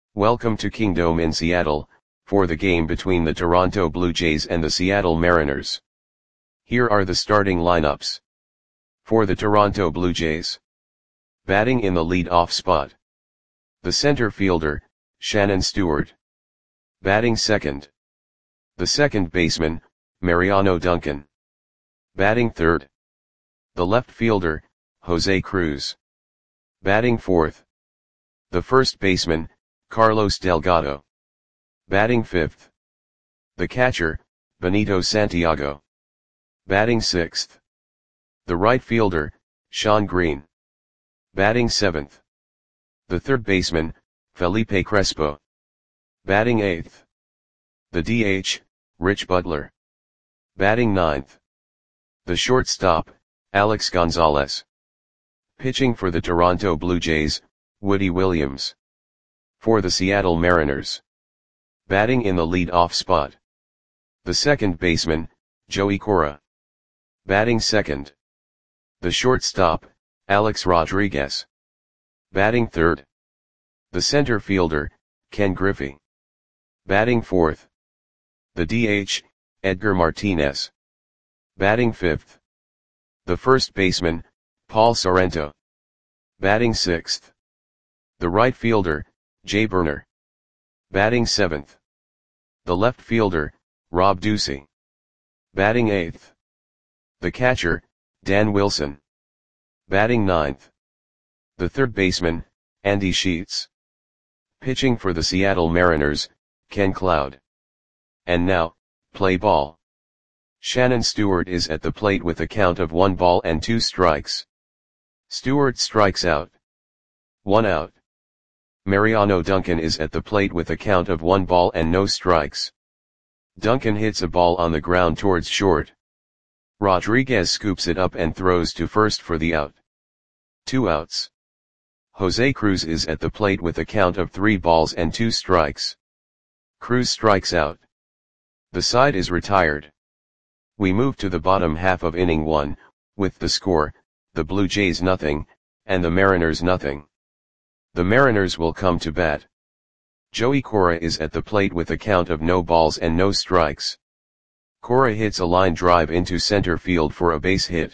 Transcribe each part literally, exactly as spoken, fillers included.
Welcome to Kingdome in Seattle, for the game between the Toronto Blue Jays and the Seattle Mariners. Here are the starting lineups. For the Toronto Blue Jays. Batting in the lead-off spot. The center fielder, Shannon Stewart. Batting second. The second baseman, Mariano Duncan. Batting third. The left fielder, Jose Cruz. Batting fourth. The first baseman, Carlos Delgado. Batting fifth. The catcher, Benito Santiago. Batting sixth. The right fielder, Shawn Green. Batting seventh. The third baseman, Felipe Crespo. Batting eighth. The D H, Rich Butler. Batting ninth. The shortstop, Alex Gonzalez. Pitching for the Toronto Blue Jays, Woody Williams. For the Seattle Mariners. Batting in the lead-off spot. The second baseman, Joey Cora. Batting second. The shortstop, Alex Rodriguez. Batting third. The center fielder, Ken Griffey. Batting fourth. The D H, Edgar Martinez. Batting fifth. The first baseman, Paul Sorrento. Batting sixth. The right fielder, Jay Burner. Batting seventh. The left fielder, Rob Ducey. Batting eighth. The catcher, Dan Wilson. Batting ninth. The third baseman, Andy Sheets. Pitching for the Seattle Mariners, Ken Cloud. And now, play ball. Shannon Stewart is at the plate with a count of one ball and two strikes. Stewart strikes out. One out. Mariano Duncan is at the plate with a count of one ball and no strikes. Duncan hits a ball on the ground towards short. Rodriguez scoops it up and throws to first for the out. Two outs. Jose Cruz is at the plate with a count of three balls and two strikes. Cruz strikes out. The side is retired. We move to the bottom half of inning one, with the score, the Blue Jays nothing, and the Mariners nothing. The Mariners will come to bat. Joey Cora is at the plate with a count of no balls and no strikes. Cora hits a line drive into center field for a base hit.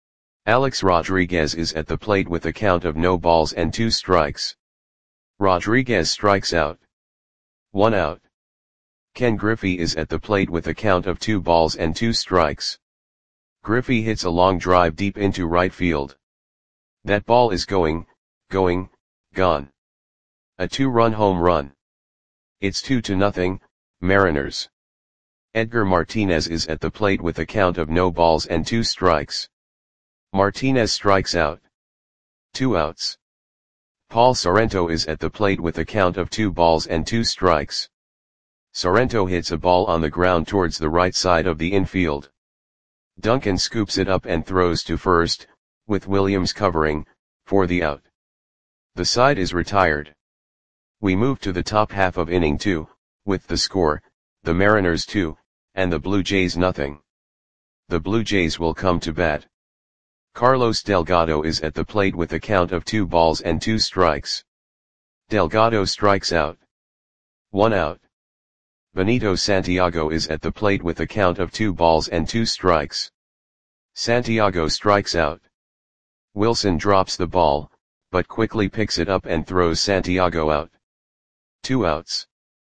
Alex Rodriguez is at the plate with a count of no balls and two strikes. Rodriguez strikes out. One out. Ken Griffey is at the plate with a count of two balls and two strikes. Griffey hits a long drive deep into right field. That ball is going, going, gone. A two-run home run. It's two to nothing, Mariners. Edgar Martinez is at the plate with a count of no balls and two strikes. Martinez strikes out. Two outs. Paul Sorrento is at the plate with a count of two balls and two strikes. Sorrento hits a ball on the ground towards the right side of the infield. Duncan scoops it up and throws to first, with Williams covering, for the out. The side is retired. We move to the top half of inning two, with the score, the Mariners two, and the Blue Jays nothing. The Blue Jays will come to bat. Carlos Delgado is at the plate with a count of two balls and two strikes. Delgado strikes out. One out. Benito Santiago is at the plate with a count of two balls and two strikes. Santiago strikes out. Wilson drops the ball, but quickly picks it up and throws Santiago out. Two outs.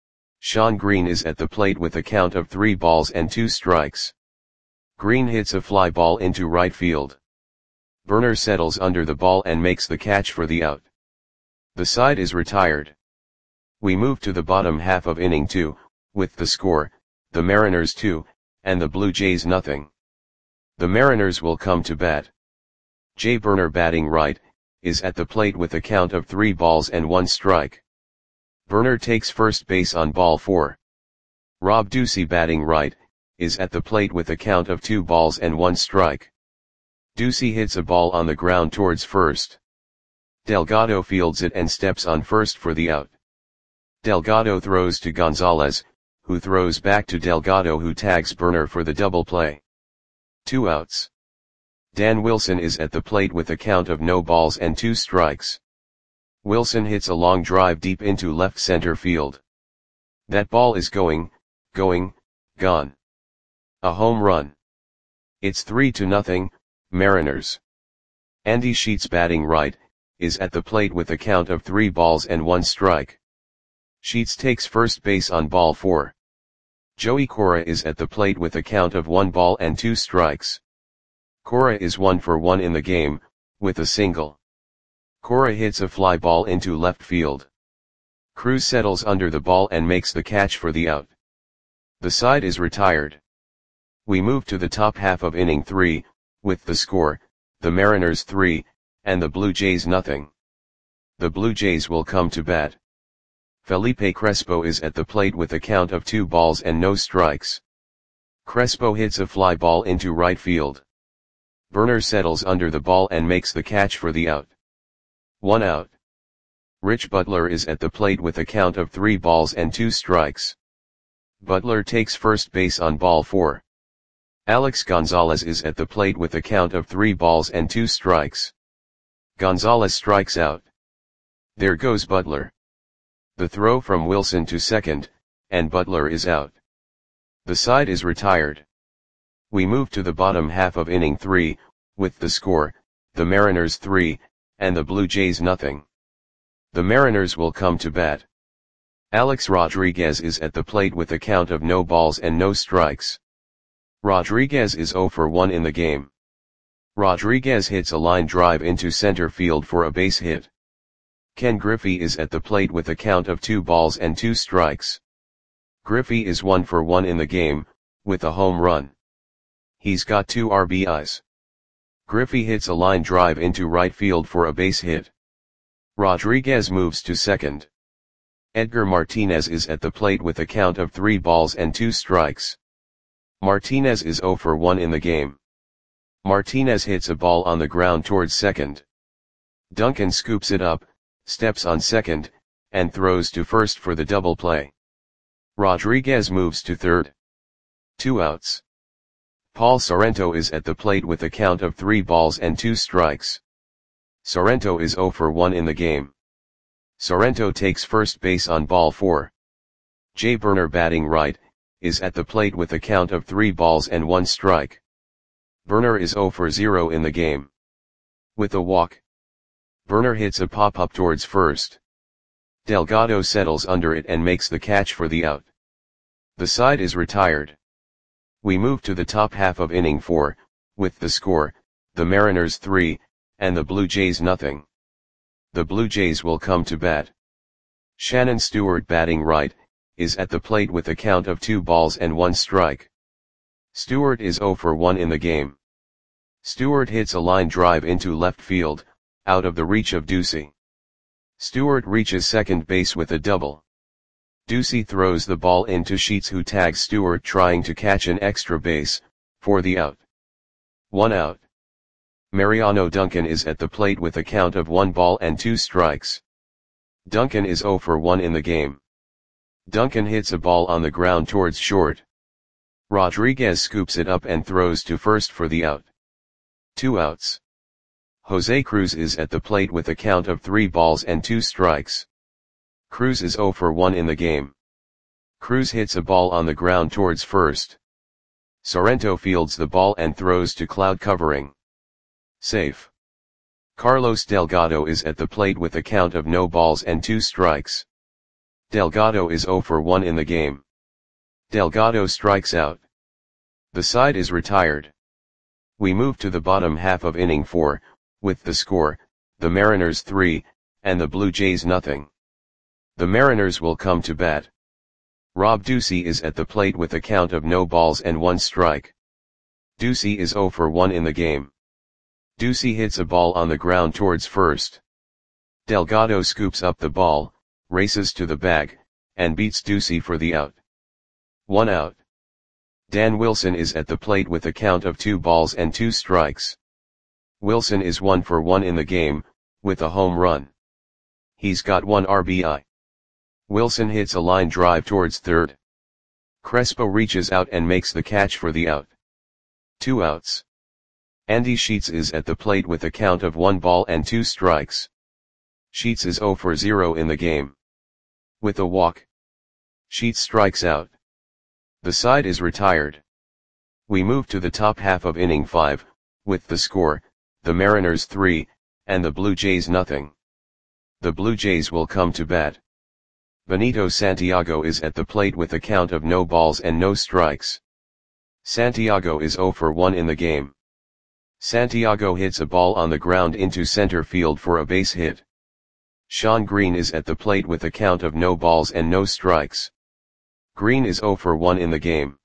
Shawn Green is at the plate with a count of three balls and two strikes. Green hits a fly ball into right field. Burner settles under the ball and makes the catch for the out. The side is retired. We move to the bottom half of inning two, with the score, the Mariners two, and the Blue Jays nothing. The Mariners will come to bat. Jay Burner batting right, is at the plate with a count of three balls and one strike. Burner takes first base on ball four. Rob Ducey batting right, is at the plate with a count of two balls and one strike. Ducey hits a ball on the ground towards first. Delgado fields it and steps on first for the out. Delgado throws to Gonzalez, who throws back to Delgado who tags Burner for the double play. Two outs. Dan Wilson is at the plate with a count of no balls and two strikes. Wilson hits a long drive deep into left center field. That ball is going, going, gone. A home run. It's three to nothing, Mariners. Andy Sheets, batting right, is at the plate with a count of three balls and one strike. Sheets takes first base on ball four. Joey Cora is at the plate with a count of one ball and two strikes. Cora is one for one in the game, with a single. Cora hits a fly ball into left field. Cruz settles under the ball and makes the catch for the out. The side is retired. We move to the top half of inning three, with the score, the Mariners three, and the Blue Jays nothing. The Blue Jays will come to bat. Felipe Crespo is at the plate with a count of two balls and no strikes. Crespo hits a fly ball into right field. Burner settles under the ball and makes the catch for the out. One out. Rich Butler is at the plate with a count of three balls and two strikes. Butler takes first base on ball four. Alex Gonzalez is at the plate with a count of three balls and two strikes. Gonzalez strikes out. There goes Butler. The throw from Wilson to second, and Butler is out. The side is retired. We move to the bottom half of inning three, with the score, the Mariners three, and the Blue Jays nothing. The Mariners will come to bat. Alex Rodriguez is at the plate with a count of no balls and no strikes. Rodriguez is zero for one in the game. Rodriguez hits a line drive into center field for a base hit. Ken Griffey is at the plate with a count of two balls and two strikes. Griffey is one for one in the game, with a home run. He's got two R B Is. Griffey hits a line drive into right field for a base hit. Rodriguez moves to second. Edgar Martinez is at the plate with a count of three balls and two strikes. Martinez is zero for one in the game. Martinez hits a ball on the ground towards second. Duncan scoops it up, steps on second, and throws to first for the double play. Rodriguez moves to third. Two outs. Paul Sorrento is at the plate with a count of three balls and two strikes. Sorrento is zero for one in the game. Sorrento takes first base on ball four. Jay Burner, batting right, is at the plate with a count of three balls and one strike. Burner is zero for zero in the game. With a walk. Burner hits a pop-up towards first. Delgado settles under it and makes the catch for the out. The side is retired. We move to the top half of inning four, with the score, the Mariners three, and the Blue Jays nothing. The Blue Jays will come to bat. Shannon Stewart, batting right, is at the plate with a count of two balls and one strike. Stewart is zero for one in the game. Stewart hits a line drive into left field, out of the reach of Ducey. Stewart reaches second base with a double. Ducey throws the ball into Sheets, who tags Stewart trying to catch an extra base, for the out. One out. Mariano Duncan is at the plate with a count of one ball and two strikes. Duncan is zero for one in the game. Duncan hits a ball on the ground towards short. Rodriguez scoops it up and throws to first for the out. Two outs. Jose Cruz is at the plate with a count of three balls and two strikes. Cruz is zero for one in the game. Cruz hits a ball on the ground towards first. Sorrento fields the ball and throws to cloud covering. Safe. Carlos Delgado is at the plate with a count of no balls and two strikes. Delgado is zero for one in the game. Delgado strikes out. The side is retired. We move to the bottom half of inning four, with the score, the Mariners three, and the Blue Jays nothing. The Mariners will come to bat. Rob Ducey is at the plate with a count of no balls and one strike. Ducey is zero for one in the game. Ducey hits a ball on the ground towards first. Delgado scoops up the ball, races to the bag, and beats Ducey for the out. One out. Dan Wilson is at the plate with a count of two balls and two strikes. Wilson is one for one in the game, with a home run. He's got one R B I. Wilson hits a line drive towards third. Crespo reaches out and makes the catch for the out. Two outs. Andy Sheets is at the plate with a count of one ball and two strikes. Sheets is zero for zero in the game. With a walk, Sheets strikes out. The side is retired. We move to the top half of inning five, with the score, the Mariners three, and the Blue Jays nothing. The Blue Jays will come to bat. Benito Santiago is at the plate with a count of no balls and no strikes. Santiago is zero for one in the game. Santiago hits a ball on the ground into center field for a base hit. Shawn Green is at the plate with a count of no balls and no strikes. Green is zero for one in the game.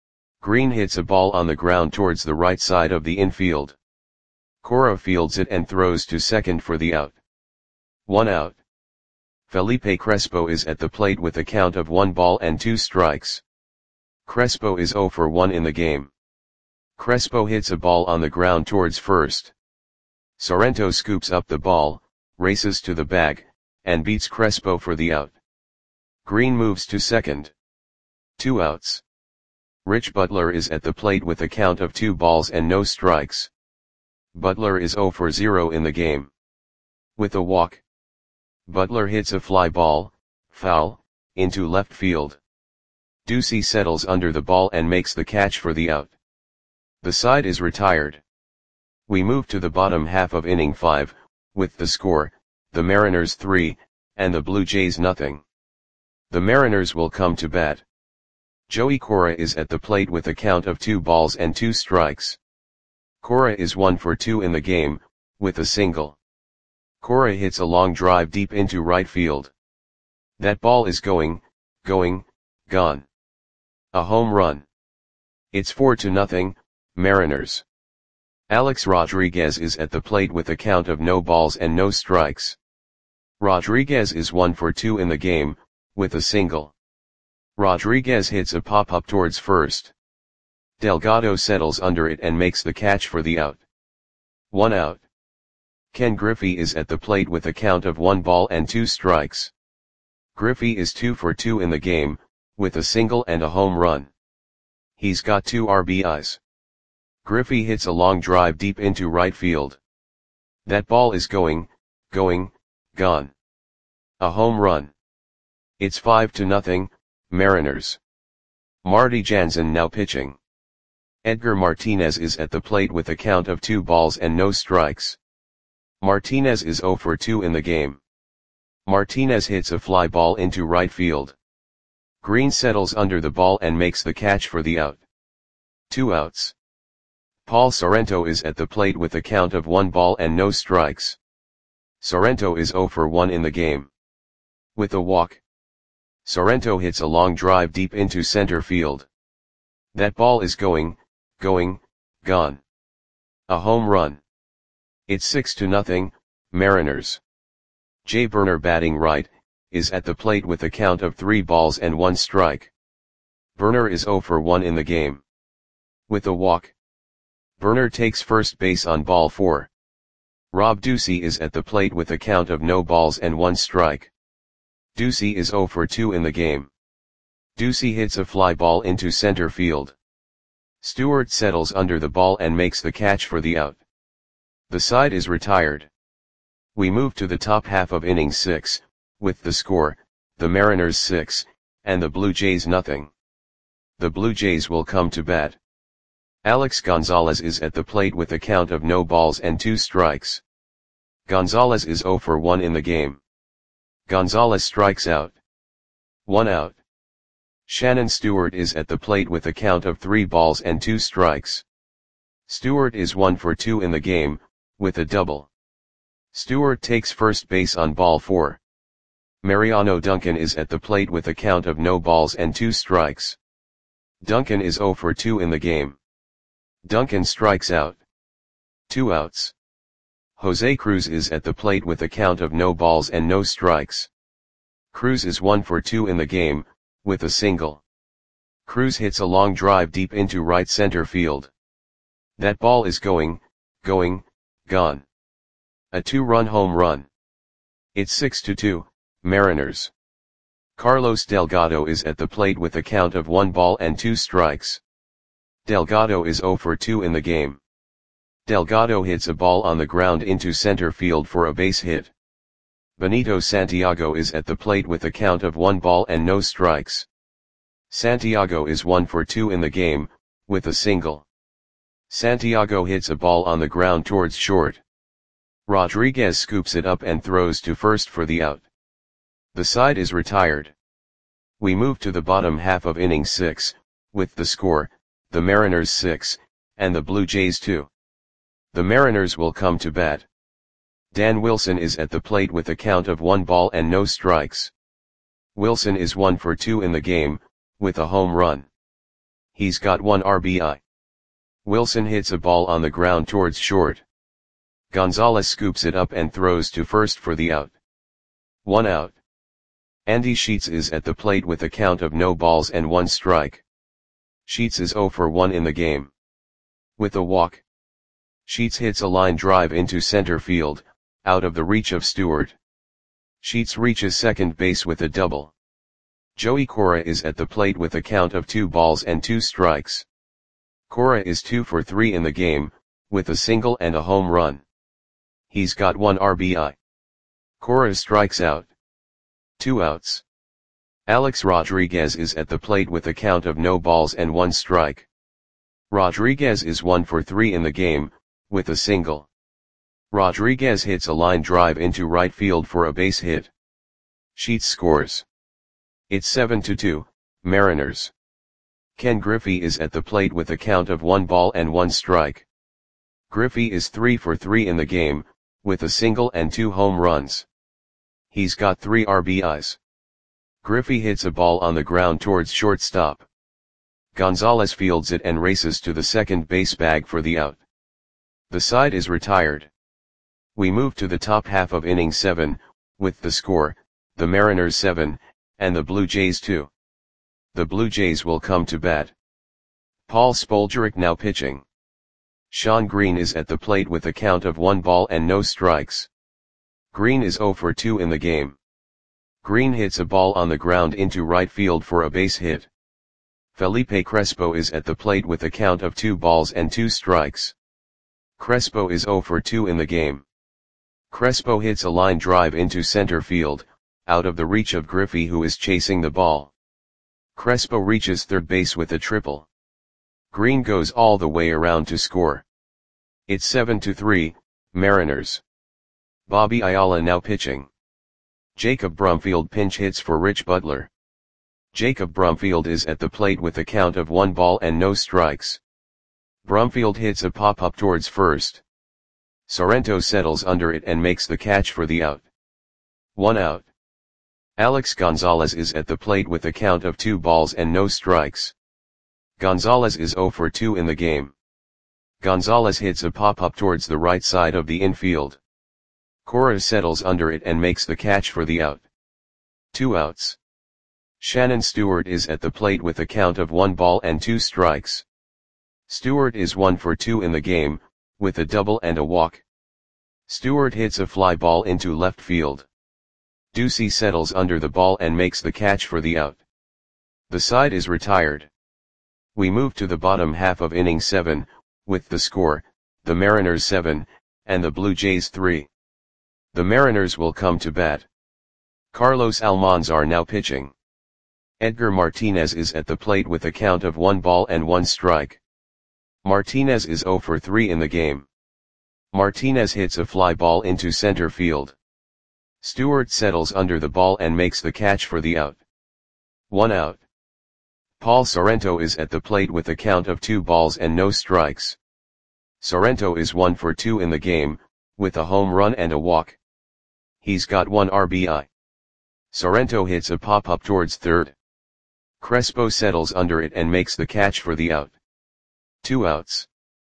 Green hits a ball on the ground towards the right side of the infield. Cora fields it and throws to second for the out. One out. Felipe Crespo is at the plate with a count of one ball and two strikes. Crespo is zero for one in the game. Crespo hits a ball on the ground towards first. Sorrento scoops up the ball, races to the bag, and beats Crespo for the out. Green moves to second. Two outs. Rich Butler is at the plate with a count of two balls and no strikes. Butler is zero for zero in the game. With a walk, Butler hits a fly ball, foul, into left field. Ducey settles under the ball and makes the catch for the out. The side is retired. We move to the bottom half of inning five, with the score, the Mariners three, and the Blue Jays nothing. The Mariners will come to bat. Joey Cora is at the plate with a count of two balls and two strikes. Cora is one for two in the game, with a single. Cora hits a long drive deep into right field. That ball is going, going, gone. A home run. It's four to nothing, Mariners. Alex Rodriguez is at the plate with a count of no balls and no strikes. Rodriguez is one for two in the game, with a single. Rodriguez hits a pop-up towards first. Delgado settles under it and makes the catch for the out. One out. Ken Griffey is at the plate with a count of one ball and two strikes. Griffey is two for two in the game, with a single and a home run. He's got two R B Is. Griffey hits a long drive deep into right field. That ball is going, going, gone. A home run. It's five to nothing, Mariners. Marty Jansen now pitching. Edgar Martinez is at the plate with a count of two balls and no strikes. Martinez is zero for two in the game. Martinez hits a fly ball into right field. Green settles under the ball and makes the catch for the out. Two outs. Paul Sorrento is at the plate with a count of one ball and no strikes. Sorrento is zero for one in the game. With a walk, Sorrento hits a long drive deep into center field. That ball is going, going, gone. A home run. It's six to nothing, Mariners. Jay Burner batting right, is at the plate with a count of three balls and one strike. Burner is zero for one in the game. With a walk, Burner takes first base on ball four. Rob Ducey is at the plate with a count of no balls and one strike. Ducey is zero for two in the game. Ducey hits a fly ball into center field. Stewart settles under the ball and makes the catch for the out. The side is retired. We move to the top half of inning six, with the score, the Mariners six, and the Blue Jays nothing. The Blue Jays will come to bat. Alex Gonzalez is at the plate with a count of no balls and two strikes. Gonzalez is zero for one in the game. Gonzalez strikes out. One out. Shannon Stewart is at the plate with a count of three balls and two strikes. Stewart is one for two in the game, with a double. Stewart takes first base on ball four. Mariano Duncan is at the plate with a count of no balls and two strikes. Duncan is zero for two in the game. Duncan strikes out. Two outs. Jose Cruz is at the plate with a count of no balls and no strikes. Cruz is one for two in the game, with a single. Cruz hits a long drive deep into right center field. That ball is going, going, gone. A two-run home run. It's six to two, Mariners. Carlos Delgado is at the plate with a count of one ball and two strikes. Delgado is zero for two in the game. Delgado hits a ball on the ground into center field for a base hit. Benito Santiago is at the plate with a count of one ball and no strikes. Santiago is one for two in the game, with a single. Santiago hits a ball on the ground towards short. Rodriguez scoops it up and throws to first for the out. The side is retired. We move to the bottom half of inning six, with the score, the Mariners six, and the Blue Jays two. The Mariners will come to bat. Dan Wilson is at the plate with a count of one ball and no strikes. Wilson is one for two in the game, with a home run. He's got one R B I. Wilson hits a ball on the ground towards short. Gonzalez scoops it up and throws to first for the out. One out. Andy Sheets is at the plate with a count of no balls and one strike. Sheets is zero for one in the game. With a walk. Sheets hits a line drive into center field, out of the reach of Stewart. Sheets reaches second base with a double. Joey Cora is at the plate with a count of two balls and two strikes. Cora is two for three in the game, with a single and a home run. He's got one R B I. Cora strikes out. Two outs. Alex Rodriguez is at the plate with a count of no balls and one strike. Rodriguez is one for three in the game, with a single. Rodriguez hits a line drive into right field for a base hit. Sheets scores. It's seven to two, Mariners. Ken Griffey is at the plate with a count of one ball and one strike. Griffey is three for three in the game, with a single and two home runs. He's got three R B Is. Griffey hits a ball on the ground towards shortstop. Gonzalez fields it and races to the second base bag for the out. The side is retired. We move to the top half of inning seven, with the score, the Mariners seven, and the Blue Jays two. The Blue Jays will come to bat. Paul Spoljaric now pitching. Sean Green is at the plate with a count of one ball and no strikes. Green is zero for two in the game. Green hits a ball on the ground into right field for a base hit. Felipe Crespo is at the plate with a count of two balls and two strikes. Crespo is zero for two in the game. Crespo hits a line drive into center field, out of the reach of Griffey who is chasing the ball. Crespo reaches third base with a triple. Green goes all the way around to score. It's seven to three, Mariners. Bobby Ayala now pitching. Jacob Brumfield pinch hits for Rich Butler. Jacob Brumfield is at the plate with a count of one ball and no strikes. Brumfield hits a pop-up towards first. Sorrento settles under it and makes the catch for the out. One out. Alex Gonzalez is at the plate with a count of two balls and no strikes. Gonzalez is zero for two in the game. Gonzalez hits a pop-up towards the right side of the infield. Cora settles under it and makes the catch for the out. Two outs. Shannon Stewart is at the plate with a count of one ball and two strikes. Stewart is one for two in the game, with a double and a walk. Stewart hits a fly ball into left field. Ducey settles under the ball and makes the catch for the out. The side is retired. We move to the bottom half of inning seven, with the score, the Mariners seven, and the Blue Jays three. The Mariners will come to bat. Carlos Almanzar now pitching. Edgar Martinez is at the plate with a count of one ball and one strike. Martinez is zero for three in the game. Martinez hits a fly ball into center field. Stewart settles under the ball and makes the catch for the out. One out. Paul Sorrento is at the plate with a count of two balls and no strikes. Sorrento is one for two in the game, with a home run and a walk. He's got one R B I. Sorrento hits a pop-up towards third. Crespo settles under it and makes the catch for the out. Two outs.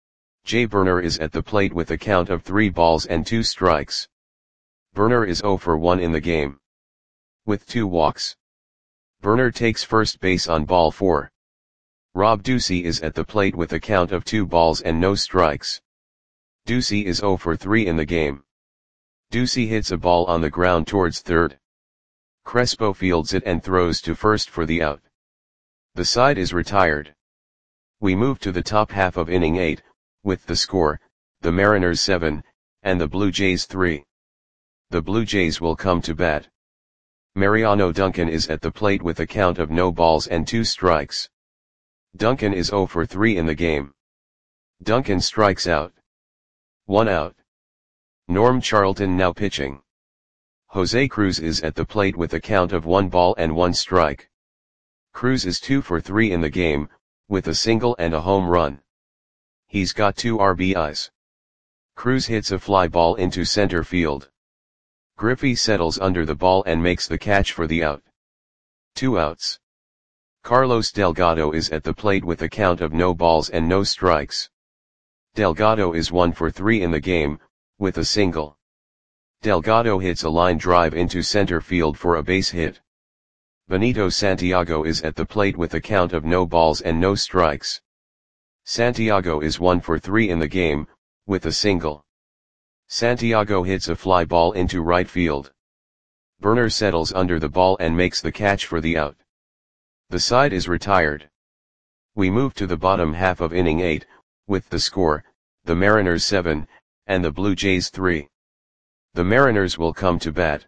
Jay Burner is at the plate with a count of three balls and two strikes. Burner is zero for one in the game. With two walks. Burner takes first base on ball four. Rob Ducey is at the plate with a count of two balls and no strikes. Ducey is zero for three in the game. Ducey hits a ball on the ground towards third. Crespo fields it and throws to first for the out. The side is retired. We move to the top half of inning eight, with the score, the Mariners seven, and the Blue Jays three. the Blue Jays will come to bat. Mariano Duncan is at the plate with a count of no balls and two strikes. Duncan is zero for three in the game. Duncan strikes out. One out. Norm Charlton now pitching. Jose Cruz is at the plate with a count of one ball and one strike. Cruz is two for three in the game, with a single and a home run. He's got two R B Is. Cruz hits a fly ball into center field. Griffey settles under the ball and makes the catch for the out. Two outs. Carlos Delgado is at the plate with a count of no balls and no strikes. Delgado is one for three in the game, with a single. Delgado hits a line drive into center field for a base hit. Benito Santiago is at the plate with a count of no balls and no strikes. Santiago is one for three in the game, with a single. Santiago hits a fly ball into right field. Burner settles under the ball and makes the catch for the out. The side is retired. We move to the bottom half of inning eight, with the score, the Mariners seven, and the Blue Jays three. The Mariners will come to bat.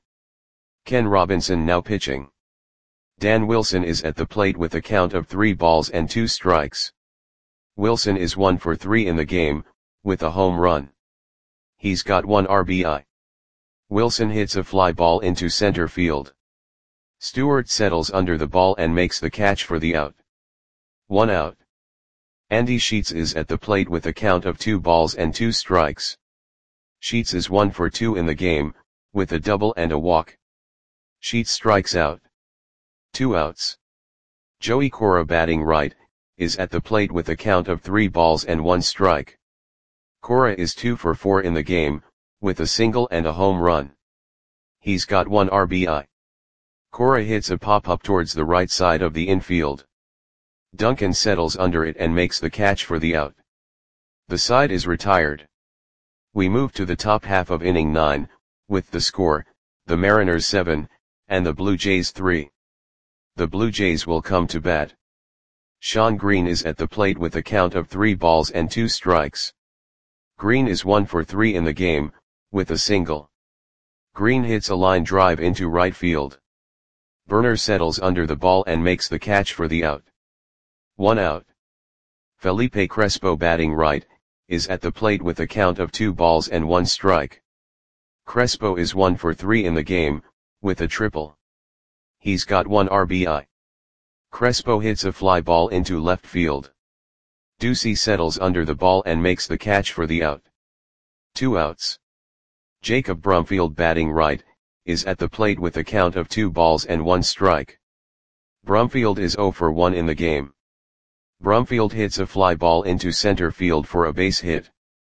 Ken Robinson now pitching. Dan Wilson is at the plate with a count of three balls and two strikes. Wilson is one for three in the game, with a home run. He's got one R B I. Wilson hits a fly ball into center field. Stewart settles under the ball and makes the catch for the out. One out. Andy Sheets is at the plate with a count of two balls and two strikes. Sheets is one for two in the game, with a double and a walk. Sheets strikes out. Two outs. Joey Cora, batting right, is at the plate with a count of three balls and one strike. Cora is two for four in the game, with a single and a home run. He's got one R B I. Cora hits a pop-up towards the right side of the infield. Duncan settles under it and makes the catch for the out. The side is retired. We move to the top half of inning nine, with the score, the Mariners seven, and the Blue Jays three. The Blue Jays will come to bat. Sean Green is at the plate with a count of three balls and two strikes. Green is one for three in the game, with a single. Green hits a line drive into right field. Burner settles under the ball and makes the catch for the out. One out. Felipe Crespo, batting right, is at the plate with a count of two balls and one strike. Crespo is one for three in the game, with a triple. He's got one R B I. Crespo hits a fly ball into left field. Ducey settles under the ball and makes the catch for the out. Two outs. Jacob Brumfield, batting right, is at the plate with a count of two balls and one strike. Brumfield is zero for one in the game. Brumfield hits a fly ball into center field for a base hit.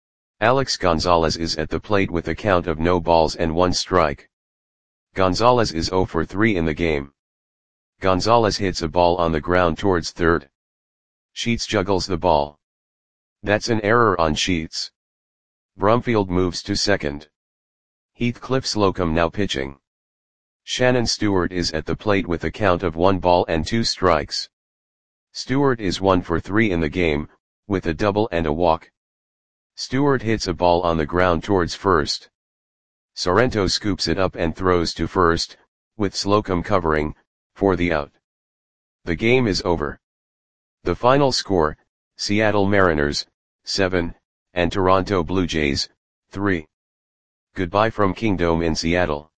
Alex Gonzalez is at the plate with a count of no balls and one strike. Gonzalez is zero for three in the game. Gonzalez hits a ball on the ground towards third. Sheets juggles the ball. That's an error on Sheets. Brumfield moves to second. Heathcliff Slocum now pitching. Shannon Stewart is at the plate with a count of one ball and two strikes. Stewart is one for three in the game, with a double and a walk. Stewart hits a ball on the ground towards first. Sorrento scoops it up and throws to first, with Slocum covering, for the out. The game is over. The final score, Seattle Mariners, seven, and Toronto Blue Jays, three. Goodbye from Kingdome in Seattle.